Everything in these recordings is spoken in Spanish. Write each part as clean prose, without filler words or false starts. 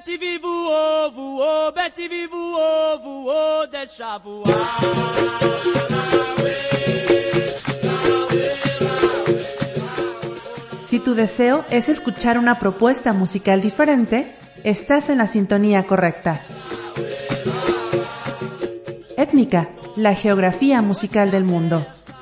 BTV voou, voou, BTV voou, voou, deixa voar. Si tu deseo es escuchar una propuesta musical diferente, estás en la sintonía correcta. Étnica, la geografía musical del mundo.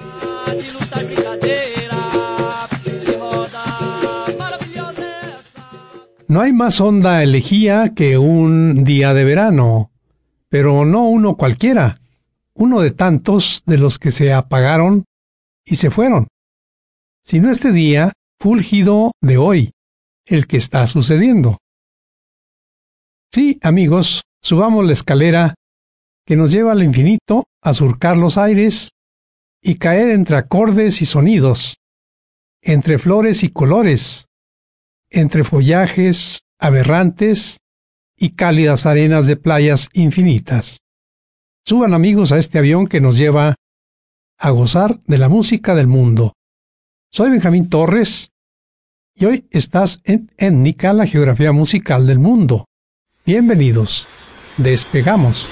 No hay más honda elegía que un día de verano, pero no uno cualquiera, uno de tantos de los que se apagaron y se fueron, sino este día fúlgido de hoy, el que está sucediendo. Sí, amigos, subamos la escalera que nos lleva al infinito a surcar los aires y caer entre acordes y sonidos, entre flores y colores, entre follajes aberrantes y cálidas arenas de playas infinitas. Suban, amigos, a este avión que nos lleva a gozar de la música del mundo. Soy Benjamín Torres y hoy estás en Étnica, la geografía musical del mundo. Bienvenidos. Despegamos.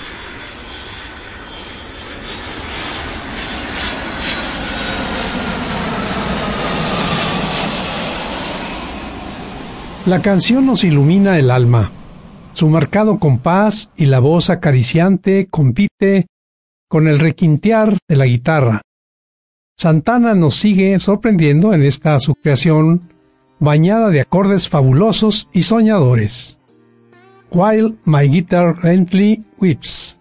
La canción nos ilumina el alma. Su marcado compás y la voz acariciante compite con el requintear de la guitarra. Santana nos sigue sorprendiendo en esta su creación bañada de acordes fabulosos y soñadores. While My Guitar Gently Weeps.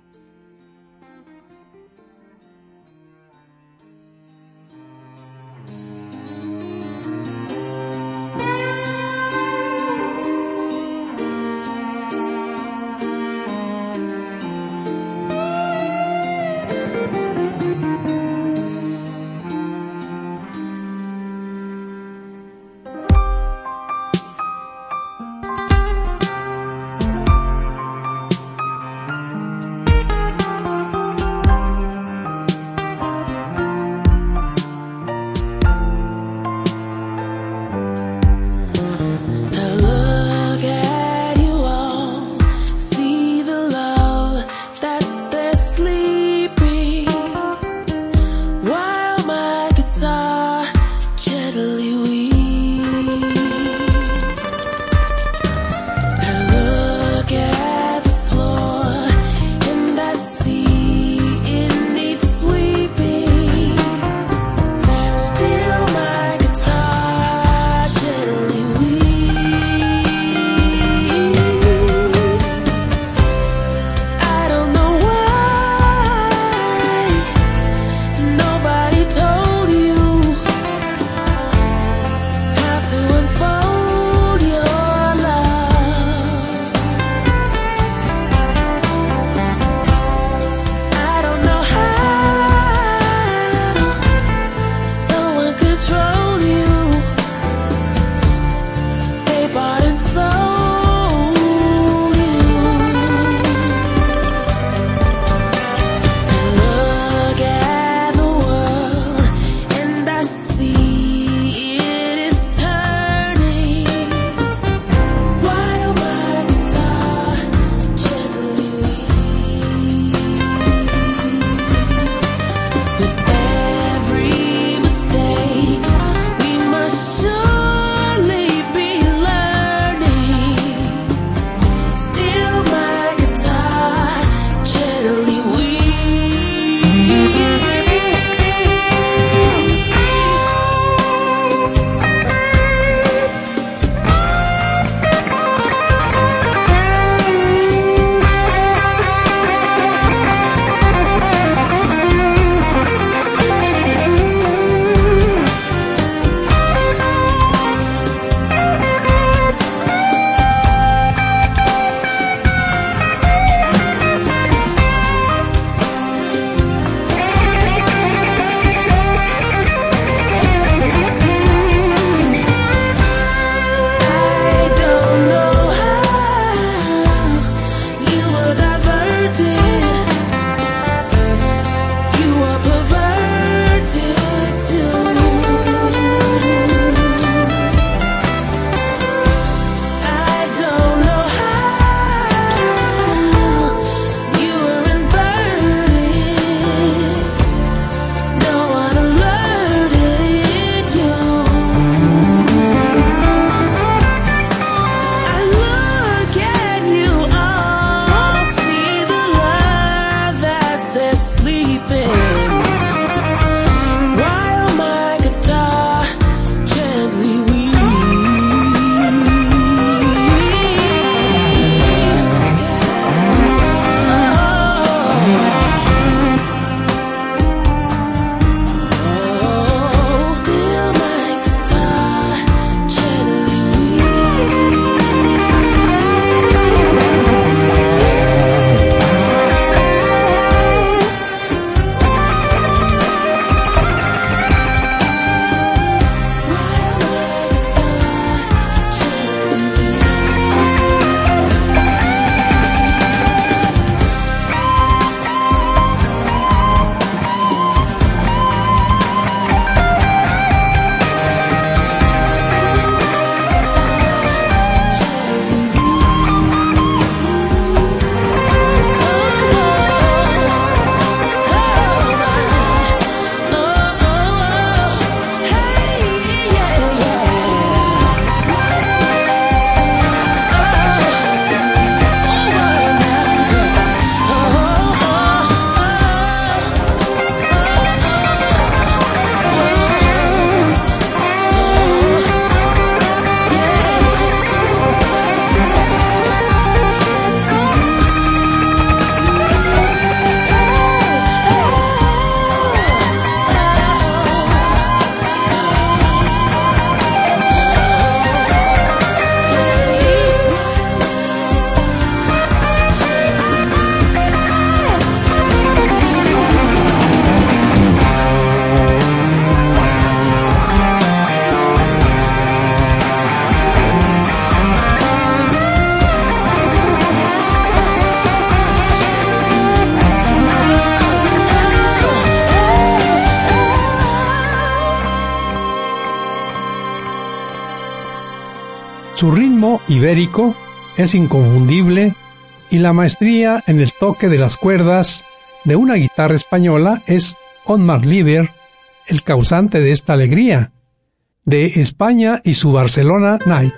Su ritmo ibérico es inconfundible y la maestría en el toque de las cuerdas de una guitarra española es Otmar Lieber el causante de esta alegría. De España y su Barcelona Night.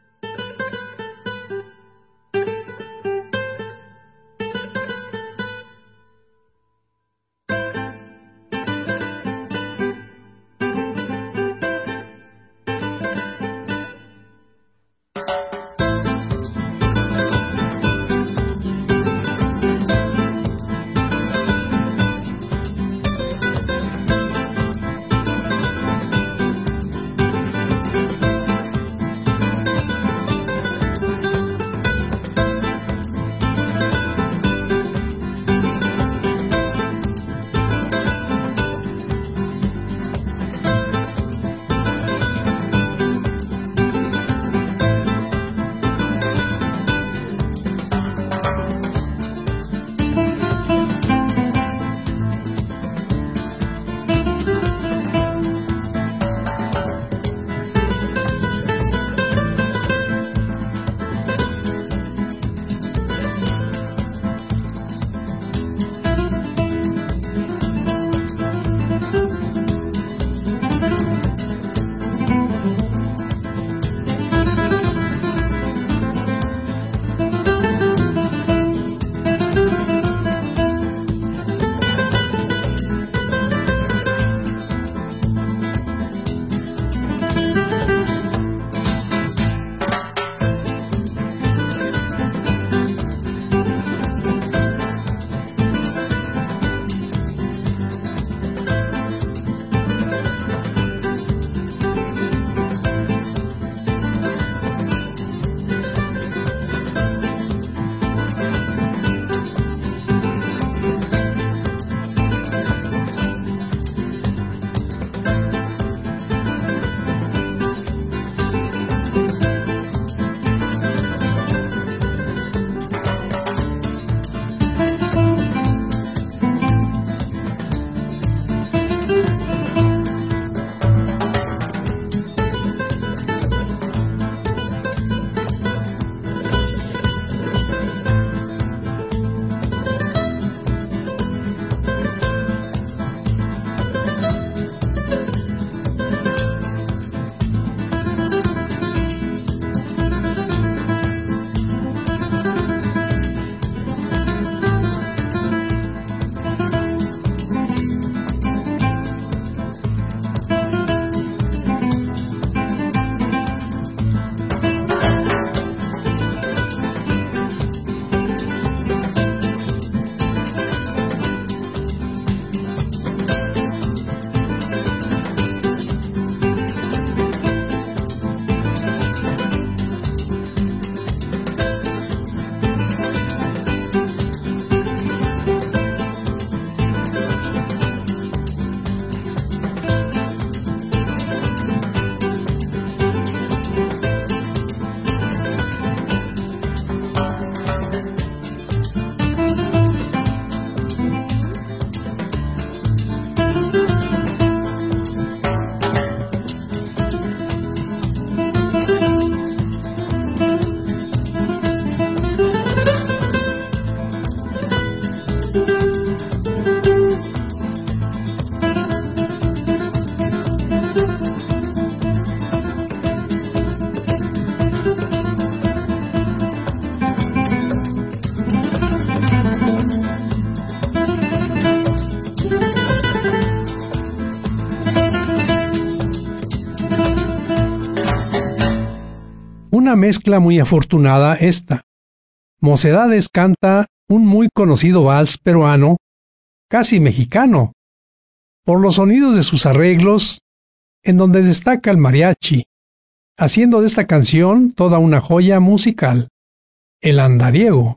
Una mezcla muy afortunada esta. Mocedades canta un muy conocido vals peruano, casi mexicano, por los sonidos de sus arreglos, en donde destaca el mariachi, haciendo de esta canción toda una joya musical, el andariego.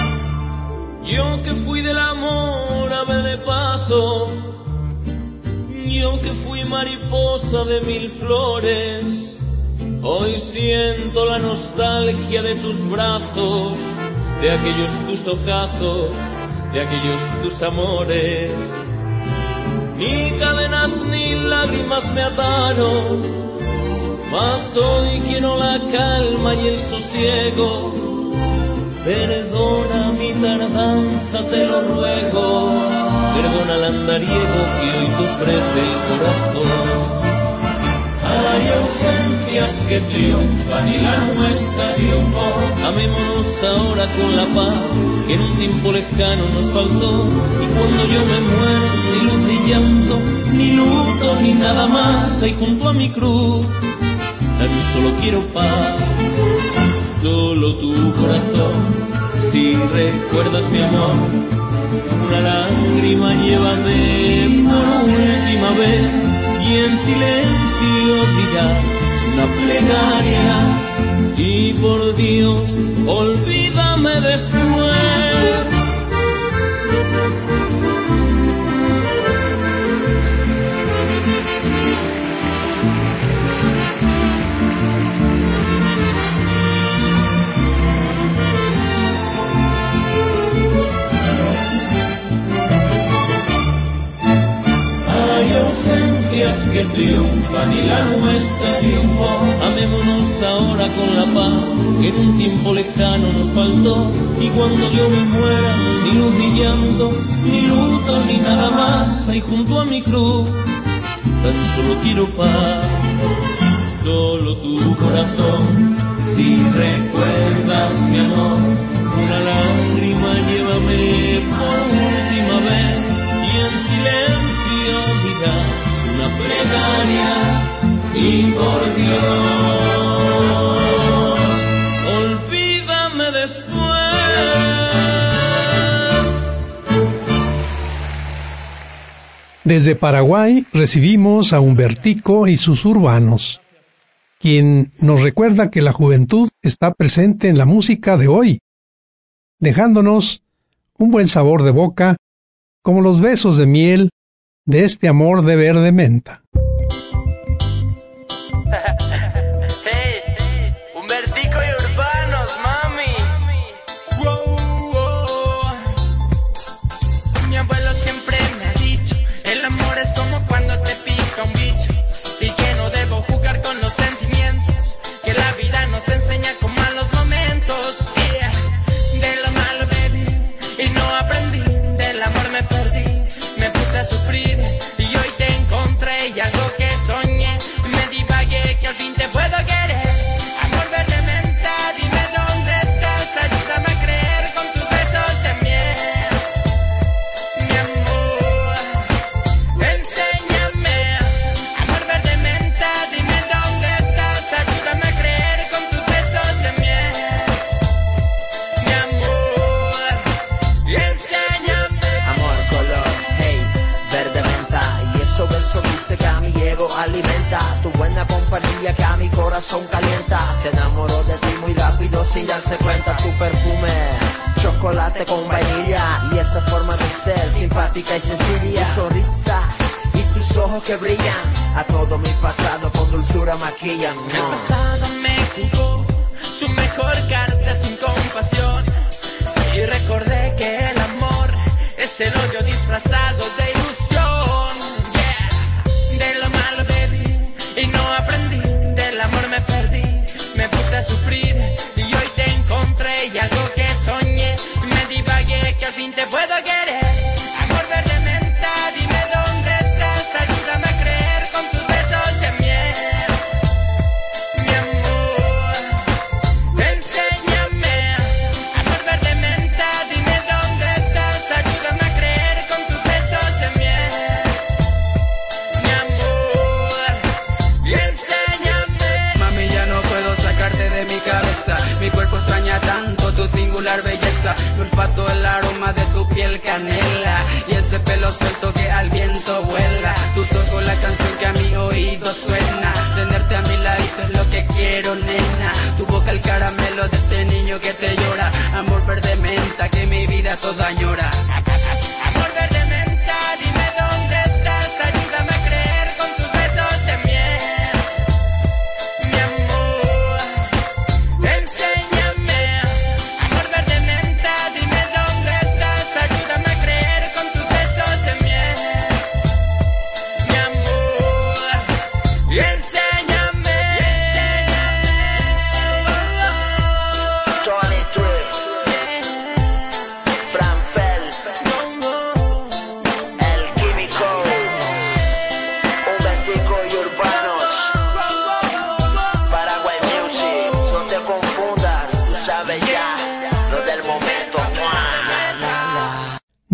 Yo que fui del amor a ver de paso, mariposa de mil flores, hoy siento la nostalgia de tus brazos, de aquellos tus ojazos, de aquellos tus amores. Ni cadenas ni lágrimas me ataron, mas hoy quiero la calma y el sosiego. Perdona mi tardanza, te lo ruego, perdona el andariego que hoy te ofrece el corazón. Hay ausencias que triunfan y la nuestra triunfó. Amémonos ahora con la paz que en un tiempo lejano nos faltó. Y cuando yo me muera, ni luz ni llanto, ni luto, ni nada más. Ahí junto a mi cruz, tan solo quiero paz. Solo tu corazón, si recuerdas mi amor, una lágrima llévame por última vez y en silencio dirás una plegaria y por Dios olvídame después. Que triunfan y la nuestra triunfó. Amémonos ahora con la paz que en un tiempo lejano nos faltó. Y cuando yo me muera, ni luz ni llanto, ni luto, ni nada más. Ahí junto a mi cruz, tan solo quiero paz. Solo tu corazón, si recuerdas mi amor, una lágrima llévame por última vez y en silencio dirás una plegaria y por Dios olvídame después. Desde Paraguay recibimos a Humbertico y sus urbanos, quien nos recuerda que la juventud está presente en la música de hoy, dejándonos un buen sabor de boca como los besos de miel de este amor de verde menta. Hey, Humbertico y urbanos, mami. Wow, wow. Mi abuelo siempre me ha dicho, el amor es como cuando te pica un bicho y que no debo jugar con los sentimientos, que la vida nos enseña con malos momentos. Yeah. De lo malo, baby, y no aprendí, del amor me perdí, me puse a sufrir. Y hoy te encontré y algo que soñé, me divagué que al fin te puedo querer. Amor verde menta, dime dónde estás, ayúdame a creer con tus besos de miel. Mi amor, enséñame. Amor verde menta, dime dónde estás, ayúdame a creer con tus besos de miel. Mi amor, enséñame. Amor color, hey, verde menta, y eso dice que a mi ego alimenta, tu buena compañía que a mi corazón calienta, se enamoró de ti muy rápido sin darse cuenta, tu perfume, chocolate con vainilla, y esa forma de ser simpática y sencilla, tu sonrisa y tus ojos que brillan, a todo mi pasado con dulzura maquillan. El pasado me jugó su mejor carta sin compasión y recordé que el amor es el odio disfrazado de ilusión. Yeah. De lo malo, baby, y no aprendí, del amor me perdí, me puse a sufrir y hoy te encontré y algo que soñé, me divagué que al fin te puedo querer. Amor verde menta, dime dónde estás, ayúdame a creer con tus besos de miel. Mi amor, enséñame. Amor verde menta, dime dónde estás, ayúdame a creer con tus besos de miel. Mi amor, enséñame. Mami, ya no puedo sacarte de mi cabeza, mi cuerpo extraña tanto tu singular belleza, mi olfato el aroma de tu piel canela y ese pelo suelto que al viento vuela, tus ojos la canción que a mi oído suena, tenerte a mi ladito es lo que quiero, nena, tu boca el caramelo de este niño que te llora, amor verde menta que mi vida toda añora. Amor verde menta, dime dónde estás, ayúdame a creer con tus besos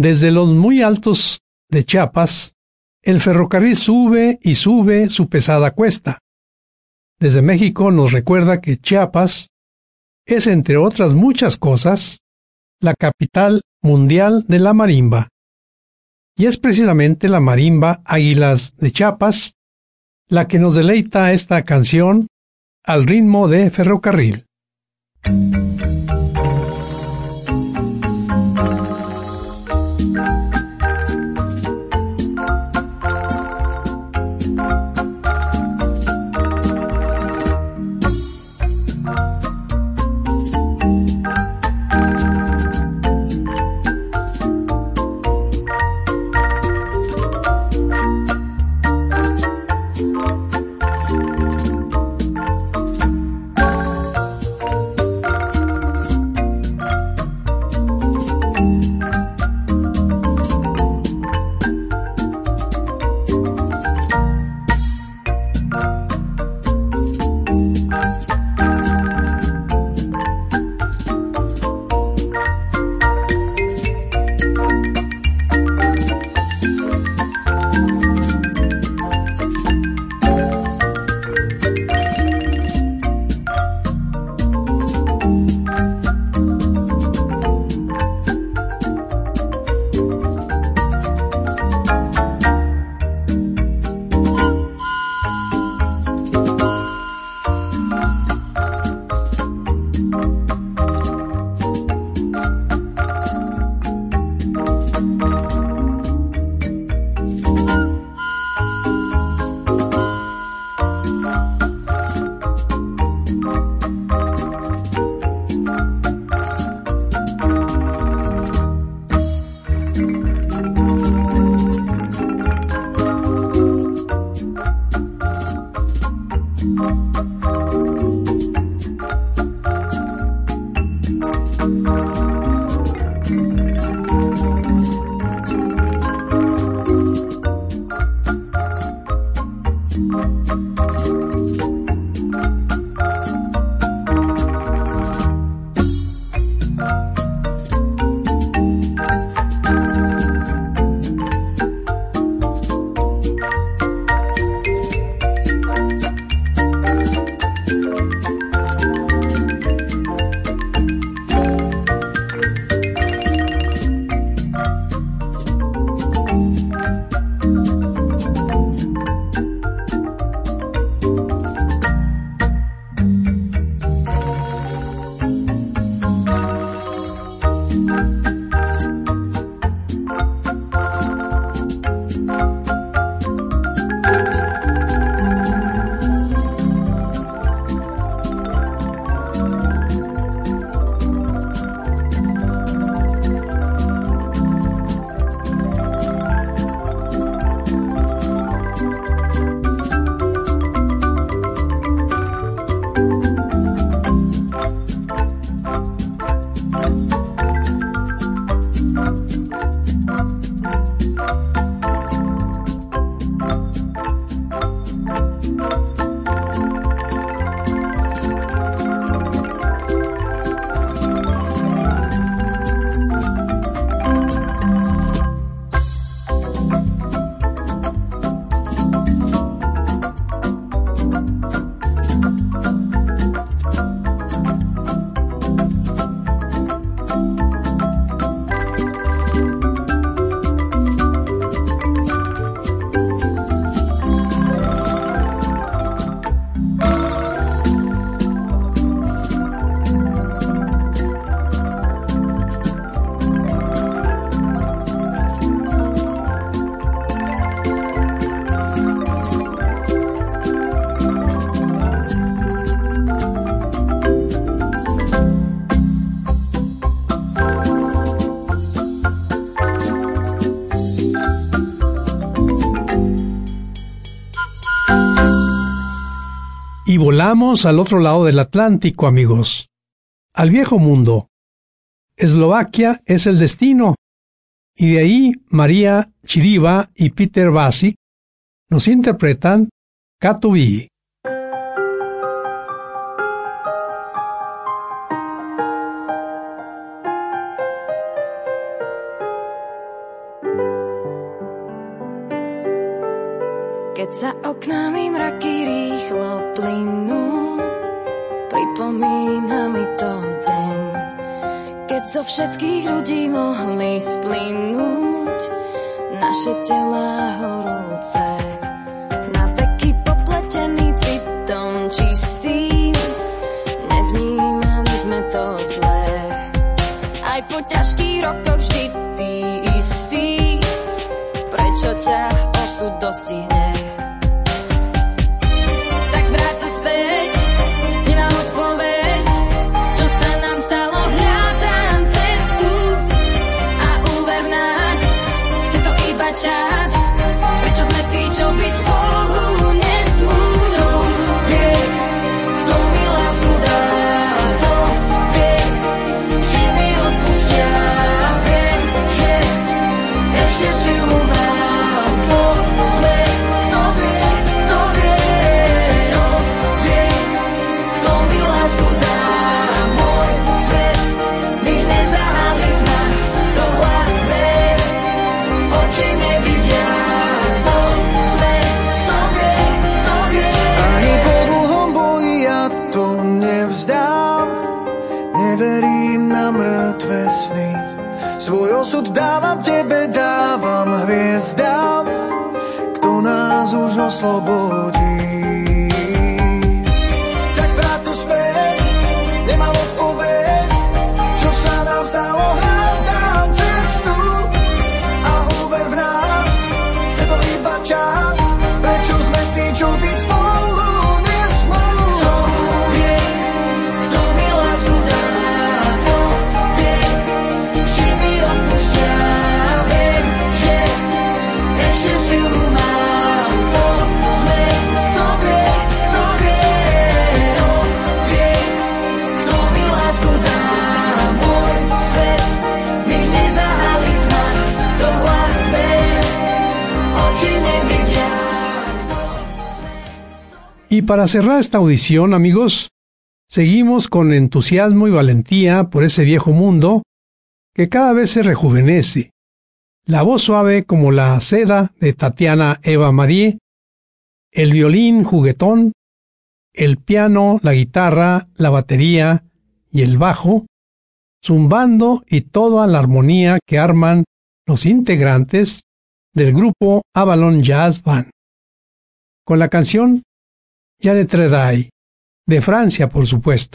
Desde los muy altos de Chiapas, el ferrocarril sube y sube su pesada cuesta. Desde México nos recuerda que Chiapas es, entre otras muchas cosas, la capital mundial de la marimba. Y es precisamente la marimba Águilas de Chiapas la que nos deleita esta canción al ritmo de ferrocarril. Y volamos al otro lado del Atlántico, amigos, al viejo mundo. Eslovaquia es el destino, y de ahí María Chiriva y Peter Basic nos interpretan Katowice. Za oknami mraky rýchlo plynú, pripomína mi to deň, keď zo všetkých ľudí mohli splynúť naše telá horúce. Na veky popletený citom čistým, nevnímali sme to zlé. Aj po ťažkých rokoch vždy ty istý, prečo ťa osud dostihne? Tak vráť späť, nemám odpoveď, čo sa nám stalo, hľadám cestu a úver v nás, chce to iba čas, prečo sme tí, čo byť spolu nesmú. Vie, kto mi lásku dá, to vie, či mi odpustia, viem, že ešte silu mám, to sme, kto vie, vie, kto mi lásku dá, môj svet mi nezahalí tma, to hlavné oči nevidia, kto sme, kto vie. Ani po dlhom boji ja to nevzdám, neverím na mŕtve sny. Svoj osud dávam tebe, dávam hviezdám, kto nás už oslobodí. Tak vráť to späť, nemám odpoveď, čo sa nám stalo, hľadám cestu a úver v nás, chce to iba čas, prečo sme tí, čo byť spolu nesmú. Vie, kto mi lásku dá, to vie, či mi odpustia, viem, že ešte silu mám, to sme, kto vie, vie, kto mi lásku dá, môj svet mi nezahalí tma, to hlavné oči nevidia, kto sme. Y para cerrar esta audición, amigos, seguimos con entusiasmo y valentía por ese viejo mundo que cada vez se rejuvenece. La voz suave como la seda de Tatiana Eva Marie, el violín juguetón, el piano, la guitarra, la batería y el bajo, zumbando y toda la armonía que arman los integrantes del grupo Avalon Jazz Band. Con la canción Je ne traiterai, de Francia, por supuesto.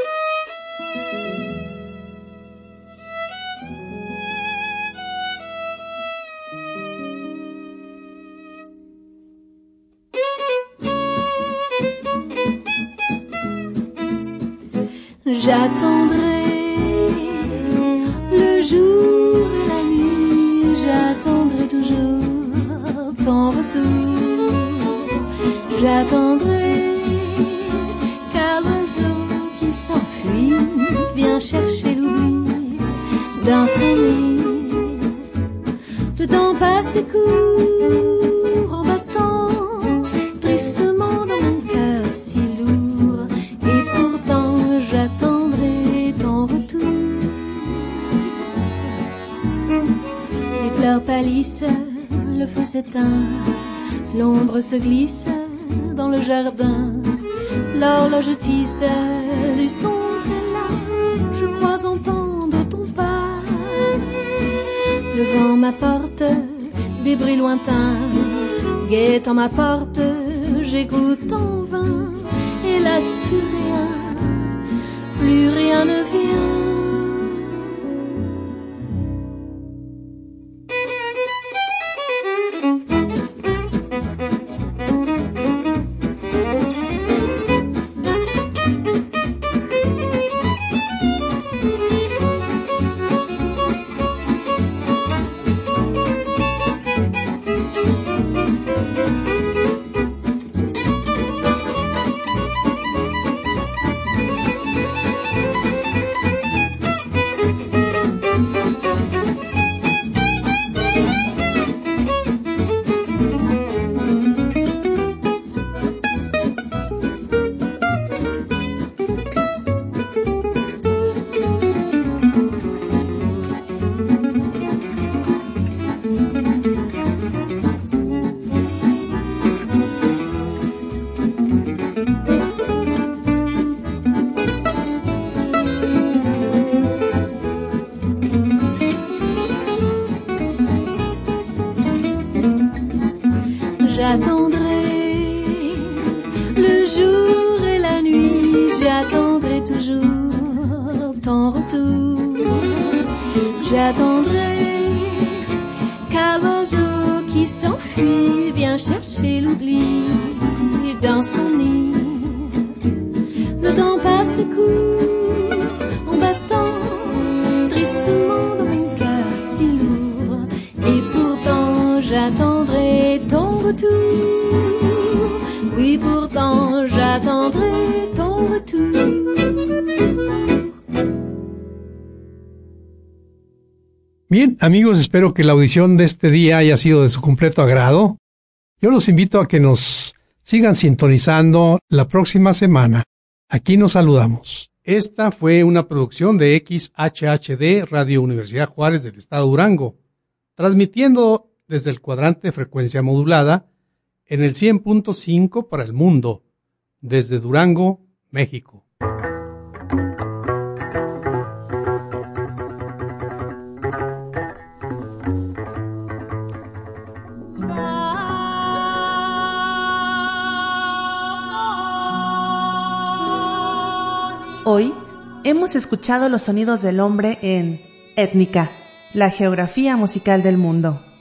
J'attendrai le jour et la nuit, j'attendrai toujours ton retour. J'attendrai car l'oiseau qui s'enfuit vient chercher l'oubli dans son nid. Le temps passe et court en battant tristement dans mon cœur si lourd, et pourtant j'attendrai ton retour. Les fleurs pâlissent, le feu s'éteint, l'ombre se glisse dans le jardin, l'horloge tisse du son très large, je crois entendre ton pas. Le vent m'apporte des bruits lointains, guettant ma porte, j'écoute en vain, hélas plus rien ne vient. Le jour et la nuit, j'attendrai toujours ton retour. J'attendrai qu'un oiseau qui s'enfuit vient chercher l'oubli dans son nid. Le temps passe et court en battant tristement dans mon cœur si lourd. Et pourtant j'attendrai ton retour. Oui, pourtant j'attendrai ton retour. Bien, amigos, espero que la audición de este día haya sido de su completo agrado. Yo los invito a que nos sigan sintonizando la próxima semana. Aquí nos saludamos. Esta fue una producción de XHHD Radio Universidad Juárez del Estado de Durango, transmitiendo desde el cuadrante de frecuencia modulada en el 100.5 para el mundo, desde Durango, México. Hoy hemos escuchado los sonidos del hombre en Étnica, la geografía musical del mundo.